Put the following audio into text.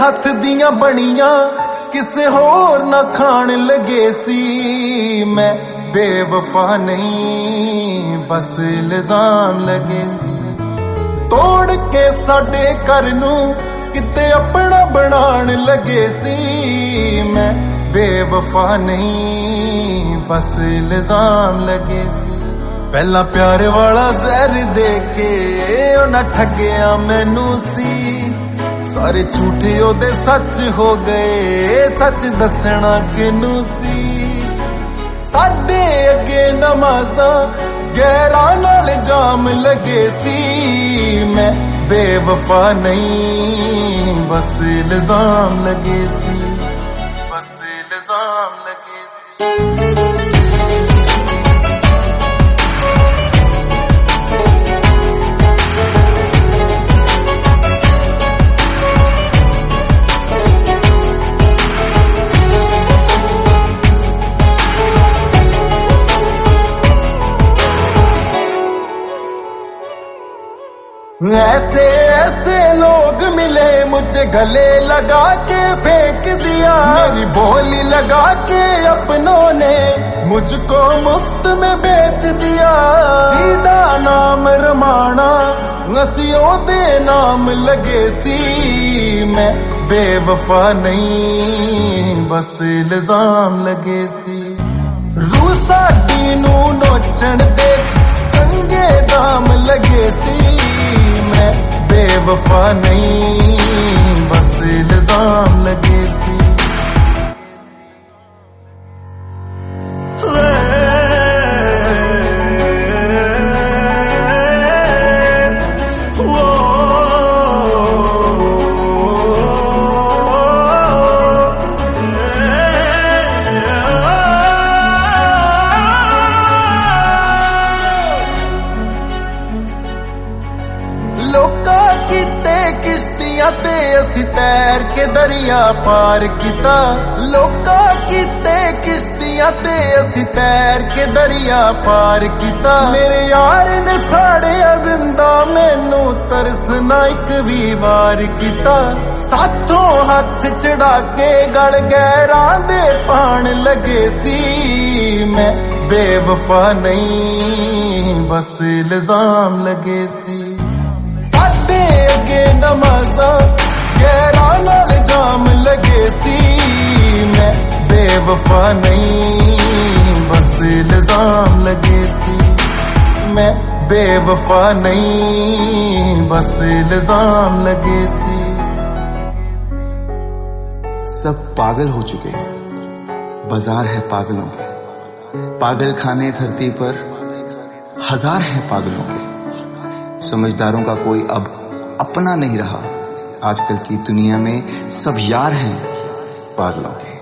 हथ दियां बनियां किसे होर ना खान लगे सी। मैं बेवफा नहीं बस इल्जाम लगे सी। तोड़ के साडे घर नू किते अपना बनान लगे सी। मैं बेवफा नहीं बस इल्जाम लगे सी। पहला प्यार वाला जहर दे के उन्हें ठगया मैनू सी। सारे झूठे ओदे सच हो गए, सच दसना किनू सी। साडे अगे नमाज़ां गैरां नाल जाम लगे सी। मैं बेवफा नहीं बस इल्जाम लगे सी, बस इल्जाम लगे सी। ऐसे ऐसे लोग मिले मुझे गले लगा के फेंक दिया। मेरी बोली लगा के अपनों ने मुझको मुफ्त में बेच दिया। सीधा नाम रमाना नसियों दे नाम लगे सी। मैं बेवफा नहीं बस इल्जाम लगे सी। रूसा दीनू नोचन दे चंगे दाम लगे सी। मैं बेवफा नहीं बस इल्जाम लगे सी। लोका कीते किश्तियां ते असी तैर के दरिया पार किता। लोका कीते किश्तियां ते असी तैर के दरिया पार किता। मेरे यार ने साड़िया जिंदा मैनू तरस ना एक भी वार किता। साथों हथ चढ़ा के गल गैरां दे पान लगे सी। मैं बेवफा नहीं बस इल्जाम लगे सी। साडे अगे नमाज़ां गैरां नाल जाम लगे सी। मैं बेवफा नहीं बस इल्जाम लगे सी। मैं बेवफा नहीं बस इल्जाम लगे सी। सब पागल हो चुके हैं, बाजार है पागलों के। पागल खाने धरती पर हजार हैं पागलों के। समझदारों का कोई अब अपना नहीं रहा। आजकल की दुनिया में सब यार हैं पागलों के।